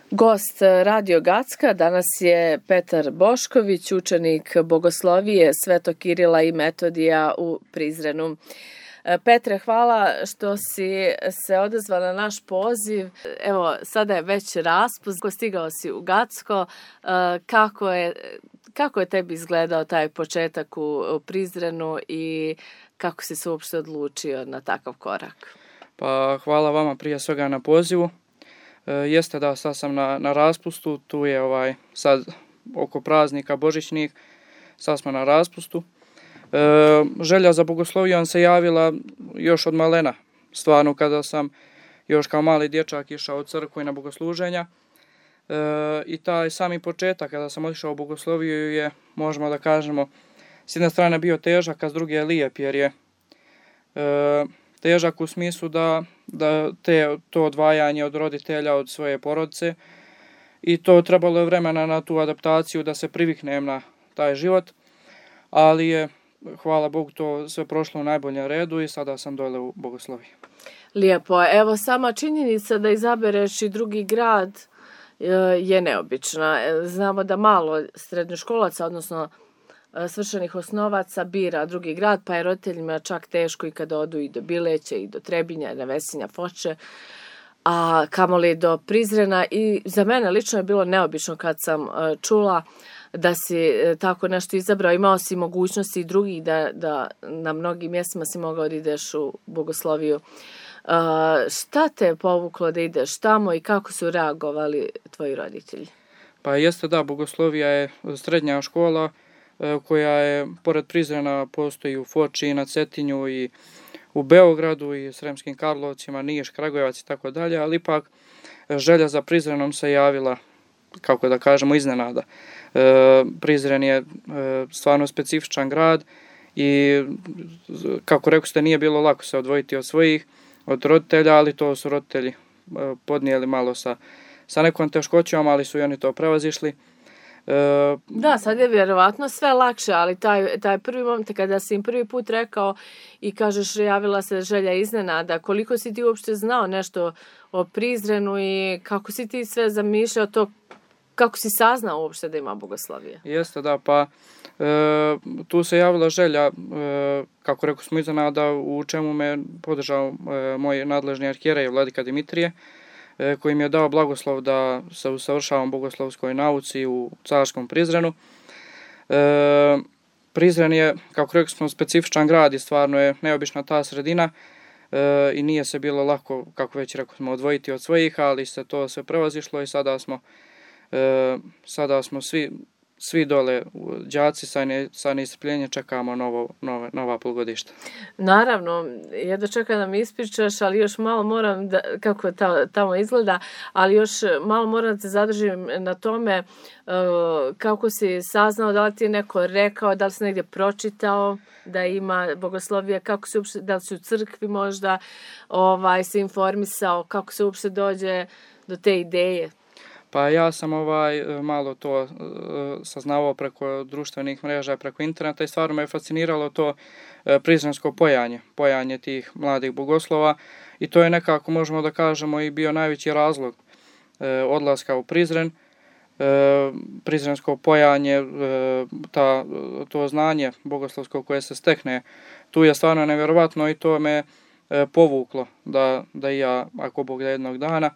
Gost Radio Gacka danas je Petar Bošković, učenik Bogoslovije Svetog Kirila i Metodija u Prizrenu. Petre, hvala što si se odazvao na naš poziv. Evo, sada je već raspust, stigao si u Gacko. Kako je tebi izgledao taj početak u Prizrenu i kako si se uopšte odlučio na takav korak? Pa hvala vama prije svega na pozivu. Jeste da sad sam na raspustu, tu je sad oko praznika božićnih, sad smo na raspustu. Želja za bogoslovijom se javila još od malena, stvarno kada sam još kao mali dječak išao u crkvu i na bogosluženja. I taj sami početak kada sam otišao u bogosloviju je, možemo da kažemo, s jedne strane bio težak, a s druge je lijep, jer je težak u smislu da to odvajanje od roditelja, od svoje porodice, i to trebalo je vremena na tu adaptaciju da se priviknem na taj život, ali je, hvala Bogu, to sve prošlo u najboljem redu i sada sam dole u Bogosloviji. Lijepo. Evo, sama činjenica da izabereš i drugi grad je neobična. Znamo da malo srednjoškolaca, odnosno svršenih osnovaca, bira drugi grad, pa je roditeljima čak teško i kada odu i do Bileća i do Trebinja, na Vesinja, Foče, a kamoli do Prizrena. I za mene lično je bilo neobično kad sam čula da si tako nešto izabrao. Imao si mogućnosti i drugih da na mnogim mjestima si mogao da ideš u Bogosloviju. Šta te je povuklo da ideš tamo i kako su reagovali tvoji roditelji? Pa jeste da, Bogoslovija je srednja škola koja je, pored Prizrena, postoji u Foči, na Cetinju i u Beogradu i Sremskim Karlovcima, Niš, Kragujevac i tako dalje, ali ipak želja za Prizrenom se javila, kako da kažemo, iznenada. Prizren je stvarno specifičan grad i, kako rekao ste, nije bilo lako se odvojiti od roditelja, ali to su roditelji podnijeli malo sa nekom teškoćom, ali su i oni to prevazišli. Da, sad je vjerovatno sve lakše, ali taj prvi moment kada si im prvi put rekao i kažeš javila se želja iznenada, koliko si ti uopšte znao nešto o Prizrenu i kako si ti sve zamišljao to, kako si saznao uopšte da ima Bogoslovija? Jeste da, pa tu se javila želja, kako rekao smo, iznenada, u čemu me podržao moj nadležni arhijerej vladika Dimitrije, koji mi je dao blagoslov da se usavršavam bogoslovskoj nauci u carskom Prizrenu. Prizren je, kako rekli smo, specifičan grad i stvarno je neobična ta sredina i nije se bilo lako, kako već rekao smo, odvojiti od svojih, ali se to sve prevazišlo i sada smo svi dole đaci sa neiscrpljenjem čekamo nova polugodišta. Naravno, jedva čekam da mi ispričaš, ali još malo moram kako tamo izgleda, ali još malo moram da se zadržim na tome kako si saznao, da li ti je neko rekao, da li si negdje pročitao da ima Bogoslovija, da li si u crkvi možda se informisao, kako se uopšte dođe do te ideje? Pa ja sam malo to saznavao preko društvenih mreža, preko interneta i stvarno me fasciniralo to prizrensko pojanje tih mladih bogoslova i to je nekako, možemo da kažemo, i bio najveći razlog odlaska u Prizren. Prizrensko pojanje, to znanje bogoslovsko koje se stekne, tu je stvarno nevjerovatno i to me povuklo da i ja, ako Bog da, jednog dana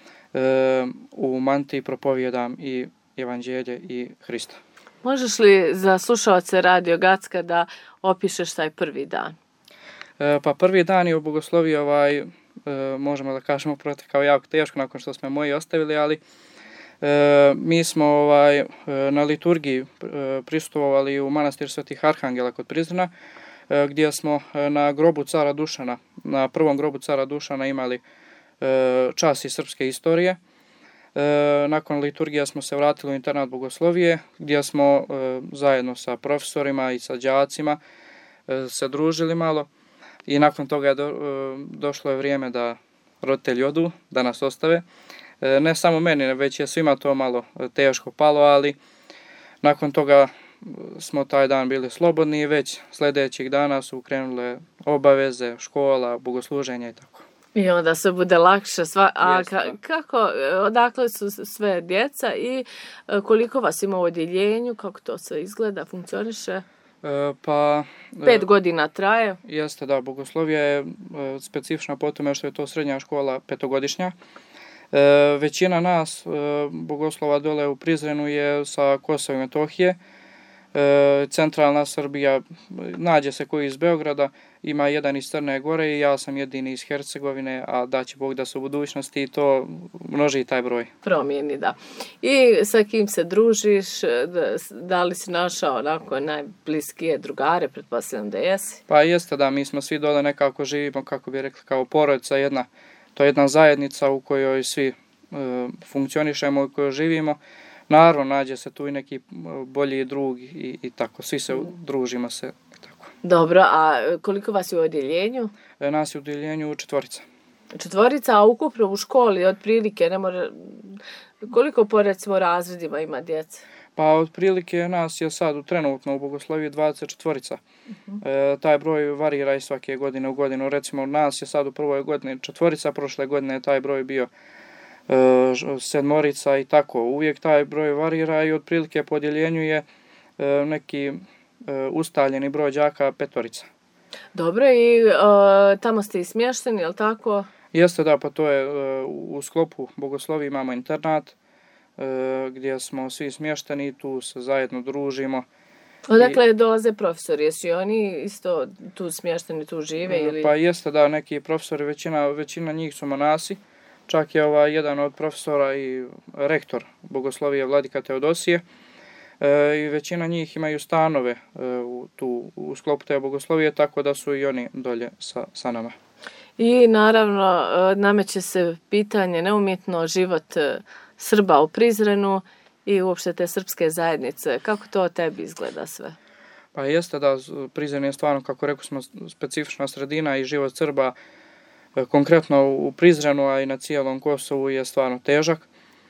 u mantiji propovijedam i evanđelje i Hrista. Možeš li za slušaoce Radio Gacka da opišeš taj prvi dan? Pa prvi dan je u Bogosloviji možemo da kažemo protekao jako teško nakon što smo moji ostavili, ali mi smo na liturgiji prisustvovali u manastir Svetih Arhangela kod Prizrena, gdje smo na grobu cara Dušana, na prvom grobu cara Dušana imali čas iz srpske istorije. Nakon liturgije smo se vratili u internat Bogoslovije, gdje smo zajedno sa profesorima i sa đacima se družili malo i nakon toga došlo je vrijeme da roditelji odu, da nas ostave. Ne samo meni, već je svima to malo teško palo, ali nakon toga smo taj dan bili slobodni i već sljedećih dana su krenule obaveze, škola, bogosluženja i tako. I onda se bude lakše. A Jeste. kako, odakle su sve djeca i koliko vas ima u odjeljenju, kako to sve izgleda, funkcioniše? Pa 5 godina traje. jeste da, bogoslovija je specifična po tome što je to srednja škola petogodišnja. Većina nas bogoslova dole u Prizrenu je sa Kosova i Metohije. Centralna Srbija, nađe se koji iz Beograda, ima jedan iz Crne Gore i ja sam jedini iz Hercegovine, a da će Bog da se u budućnosti to množi taj broj. Promijeni, da. I sa kim se družiš, da li si našao onako najbliskije drugare, pretpostavljam da jesi? Pa jeste da, mi smo svi dole nekako živimo, kako bi rekli, kao porodica jedna. To je jedna zajednica u kojoj svi funkcionišemo, u kojoj živimo. Naravno, nađe se tu i neki bolji drug i tako, svi se družimo se. Tako. Dobro, a koliko vas je u odjeljenju? Nas je u odjeljenju 4. 4, a ukupno u školi otprilike ne može... Koliko po recimo razredima ima djece? Pa otprilike nas je sad trenutno u bogosloviji 24. Taj broj varira i svake godine u godinu. Recimo nas je sad u prvoj godini 4, prošle godine je taj broj bio 7 i tako. Uvijek taj broj varira i otprilike po odjeljenju je neki ustaljeni broj đaka 5. Dobro, i tamo ste i smješteni, jel tako? Jeste da, pa to je u sklopu bogoslovije imamo internat gdje smo svi smješteni, tu se zajedno družimo. Odakle dolaze profesori? Jesu oni isto tu smješteni, tu žive? Ili... Pa jeste da, neki profesori, većina njih su monasi. Čak je jedan od profesora i rektor bogoslovije Vladika Teodosije. I većina njih imaju stanove u sklopu te bogoslovije, tako da su i oni dolje sa nama. I naravno nameće se pitanje neumjetno život Srba u Prizrenu i uopšte te srpske zajednice. Kako to tebi izgleda sve? Pa jeste da, Prizren je stvarno, kako rekli smo, specifična sredina i život Srba konkretno u Prizrenu, a i na cijelom Kosovu je stvarno težak.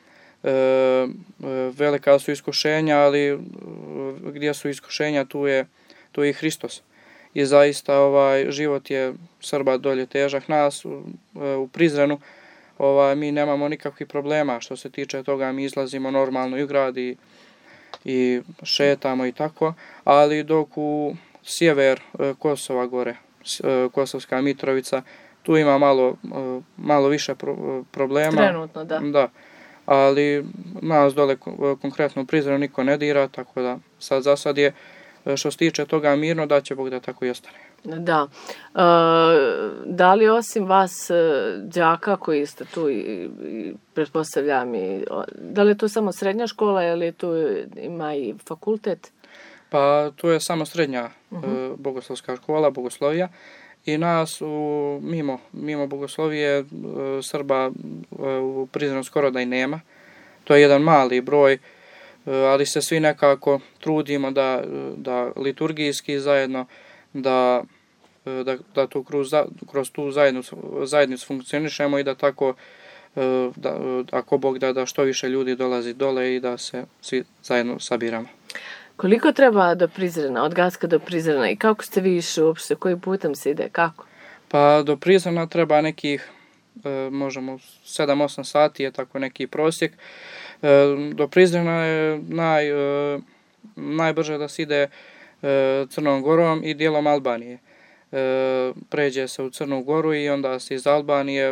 Velika su iskušenja, ali gdje su iskušenja tu je i Hristos. I zaista život je Srba dolje težak. Nas u Prizrenu mi nemamo nikakvih problema što se tiče toga, mi izlazimo normalno i u grad i šetamo i tako, ali dok u sjever Kosova gore, Kosovska Mitrovica, tu ima malo više problema. Trenutno, da. Da, ali nas dole konkretno u Prizrenu niko ne dira, tako da za sad je što se tiče toga mirno, da će Bog da tako i ostane. Da. Da li osim vas đaka koji ste tu i pretpostavljam da li je to samo srednja škola ili tu ima i fakultet? Pa tu je samo srednja bogoslovska škola, bogoslovija. I nas mimo bogoslovije Srba u Prizrenu skoro da i nema. To je jedan mali broj, ali se svi nekako trudimo da liturgijski zajedno, da tu kroz tu zajednicu funkcionišemo i da tako, ako Bog da što više ljudi dolazi dole i da se svi zajedno sabiramo. Koliko treba do Prizrena, od Gacka do Prizrena i kako ste vi išli uopšte, kojim putem se ide, kako? Pa do Prizrena treba nekih, možemo 7-8 sati je tako neki prosjek. Do Prizrena je najbrže da se ide Crnom Gorom i dijelom Albanije. Pređe se u Crnu Goru i onda se iz Albanije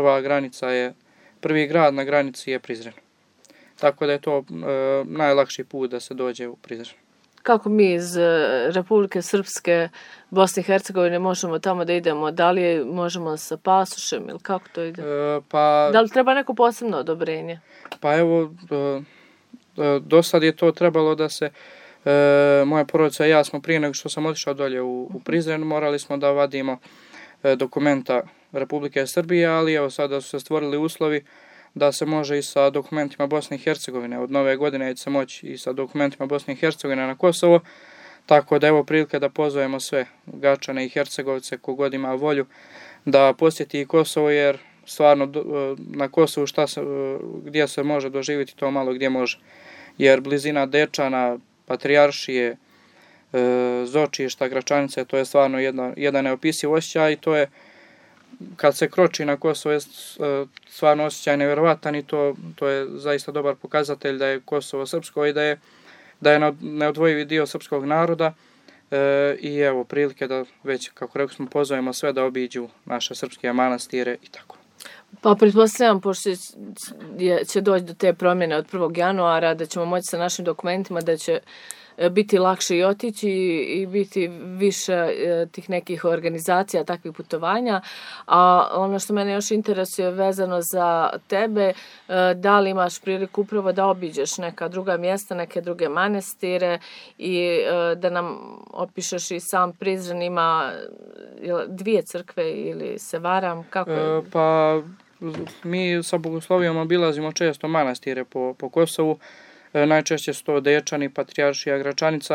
prvi grad na granici je Prizren. Tako da je to najlakši put da se dođe u Prizren. Kako mi iz Republike Srpske, Bosne i Hercegovine možemo tamo da idemo? Da li možemo sa pasošem ili kako to ide? Da li treba neko posebno odobrenje? Pa evo, do sad je to trebalo da se, moja porodica i ja smo prije nego što sam otišao dolje u Prizren, morali smo da vadimo dokumenta Republike Srbije, ali evo sada su se stvorili uslovi da se može i sa dokumentima Bosne i Hercegovine. Od nove godine će se moći i sa dokumentima Bosne i Hercegovine na Kosovo, tako da evo prilike da pozovemo sve Gačane i Hercegovce kogod ima volju da posjeti Kosovo, jer stvarno na Kosovu gdje se može doživjeti to malo gdje može. Jer blizina Dečana, Patrijaršije, Zočišta, Gračanice, to je stvarno jedan neopisiv osjećaj i to je kad se kroči na Kosovo je stvarno osjećaj nevjerovatan i to je zaista dobar pokazatelj da je Kosovo srpsko i da je neodvojivi dio srpskog naroda. I evo prilike da već, kako rekli smo, pozovemo sve da obiđu naše srpske manastire i tako. Pa pretpostavljam, pošto će doći do te promjene od 1. januara, da ćemo moći sa našim dokumentima, da će biti lakše i otići i biti više tih nekih organizacija, takvih putovanja. A ono što mene još interesuje vezano za tebe, da li imaš priliku upravo da obiđeš neka druga mjesta, neke druge manastire i da nam opišeš i sam Prizren ima 2 crkve ili se varam? Kako je? Pa mi sa bogoslovijom obilazimo često manastire po Kosovu. Najčešće su to Dečani, Patrijaršija, Gračanica.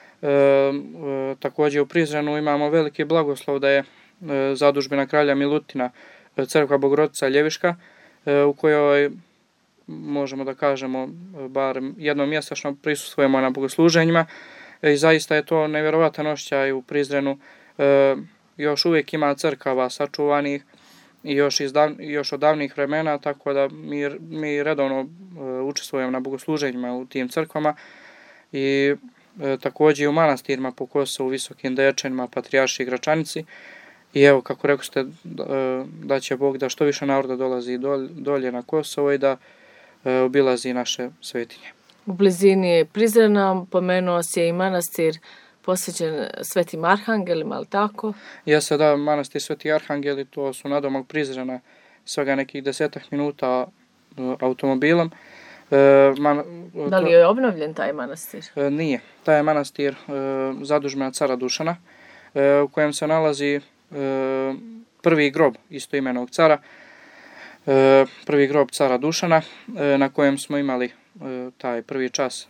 Također u Prizrenu imamo veliki blagoslov da je zadužbina kralja Milutina crkva Bogorodica Ljeviška, u kojoj možemo da kažemo bar jednom mjesečno prisustvujemo na bogosluženjima i zaista je to nevjerovatan osjećaj u Prizrenu. Još uvijek ima crkava sačuvanih i još od davnih vremena, tako da mi redovno učestvujemo na bogosluženjima u tim crkvama i također i u manastirima po Kosovu, Visokim Dečanima, Patrijaršiji i Gračanici. I evo, kako rekli ste, da će Bog da što više naroda dolazi dolje na Kosovo i da obilazi naše svetinje. U blizini Prizrena pomenuo si je i manastir posvećen Svetim Arhangelima, ali tako? Jeste, da, manastir Sveti Arhangeli, to su nadomak Prizrena, svega nekih 10 minuta automobilom. Da li je obnovljen taj manastir? Nije. Taj je manastir zadužbina cara Dušana, u kojem se nalazi prvi grob istoimenog cara, prvi grob cara Dušana, na kojem smo imali taj prvi čas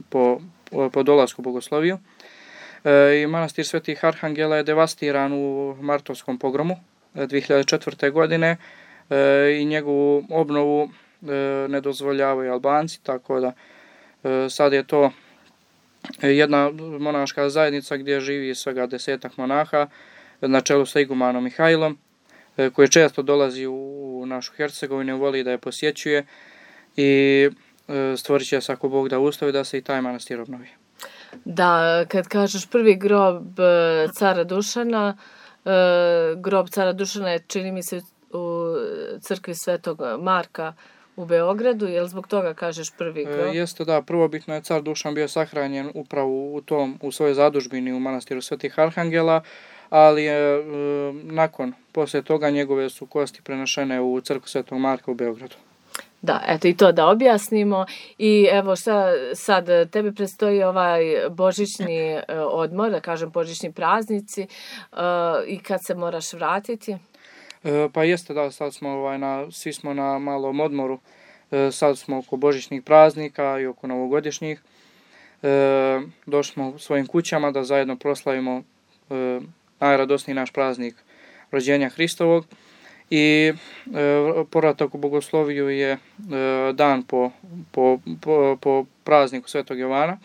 po dolasku bogosloviju. I manastir Svetih Arhangela je devastiran u martovskom pogromu 2004. godine i njegovu obnovu ne dozvoljavaju Albanci, tako da sad je to jedna monaška zajednica gdje živi svega 10 monaha na čelu sa igumanom Mihajlom, koji često dolazi u našu Hercegovinu, voli da je posjećuje i stvorit će se, ako Bog da, uslovi da se i taj manastir obnovi. Da, kad kažeš prvi grob cara Dušana, grob cara Dušana je, čini mi se, u crkvi Svetog Marka u Beogradu, je li zbog toga kažeš prvi grob? Jeste, da, prvobitno je car Dušan bio sahranjen upravo u svojoj zadužbini u manastiru Svetih Arhangela, ali je poslije toga njegove su kosti prenošene u crkvu Svetog Marka u Beogradu. Da, eto i to da objasnimo. I evo sad tebi predstoji ovaj božićni odmor, da kažem božićni praznici, i kad se moraš vratiti? Pa jeste, da, sad smo svi smo na malom odmoru, sad smo oko božićnih praznika i oko novogodišnjih. Došli smo u svojim kućama da zajedno proslavimo najradosniji naš praznik rođenja Hristovog. I povratak u bogosloviju je dan po prazniku Svetog Jovana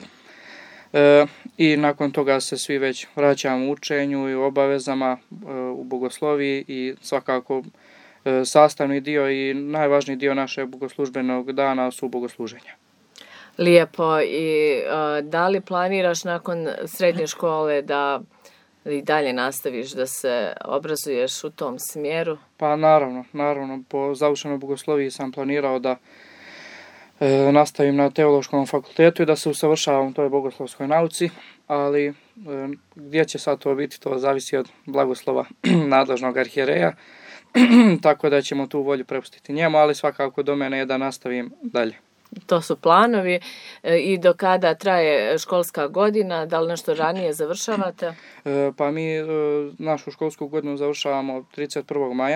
i nakon toga se svi već vraćamo u učenju i u obavezama u bogosloviji i svakako sastavni dio i najvažniji dio našeg bogoslužbenog dana su bogosluženja. Lijepo. I da li planiraš nakon srednje škole da i dalje nastaviš da se obrazuješ u tom smjeru? Pa naravno. Po završenoj bogosloviji sam planirao da nastavim na teološkom fakultetu i da se usavršavam u toj bogoslovskoj nauci, ali gdje će sad to biti, to zavisi od blagoslova nadležnog arhijereja, tako da ćemo tu volju prepustiti njemu, ali svakako do mene je da nastavim dalje. To su planovi. I do kada traje školska godina? Da li nešto ranije završavate? Pa mi našu školsku godinu završavamo 31. maja.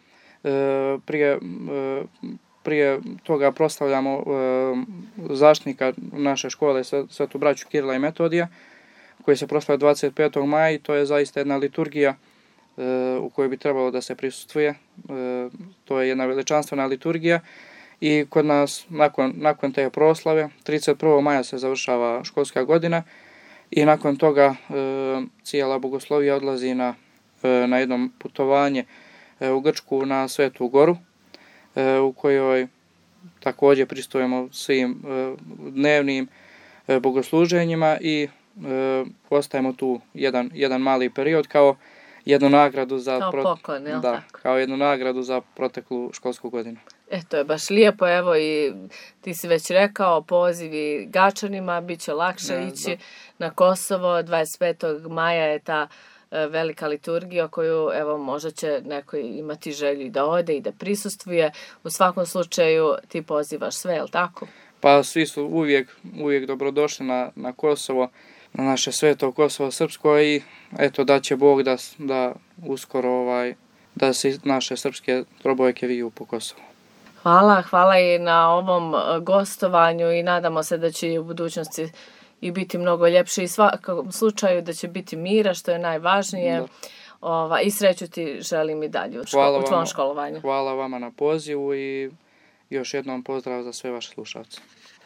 Prije toga proslavljamo zaštitnika naše škole, Svetu braću Kirila i Metodija, koji se proslavlja 25. maja i to je zaista jedna liturgija u kojoj bi trebalo da se prisustvuje. To je jedna veličanstvena liturgija. I kod nas nakon te proslave 31. maja se završava školska godina i nakon toga cijela bogoslovija odlazi na jedno putovanje u Grčku na Svetu Goru, u kojoj također pristupujemo svim dnevnim bogosluženjima i ostajemo tu jedan mali period kao jednu nagradu za poklon, jel tako? Kao jednu nagradu za proteklu školsku godinu. To je baš lijepo, evo i ti si već rekao, pozivi Gačanima, bit će lakše ići na Kosovo, 25. maja je ta velika liturgija koju evo možda će neko imati želju da ode i da prisustvuje. U svakom slučaju ti pozivaš sve, jel tako? Pa svi su uvijek dobrodošli na Kosovo, na naše sveto Kosovo srpsko i eto da će Bog da uskoro da se naše srpske trobojke viju po Kosovu. Hvala i na ovom gostovanju i nadamo se da će u budućnosti i biti mnogo ljepše i u svakom slučaju da će biti mira, što je najvažnije. I sreću ti želim i dalje u tvom školovanju. Hvala vama na pozivu i još jednom pozdrav za sve vaše slušalce.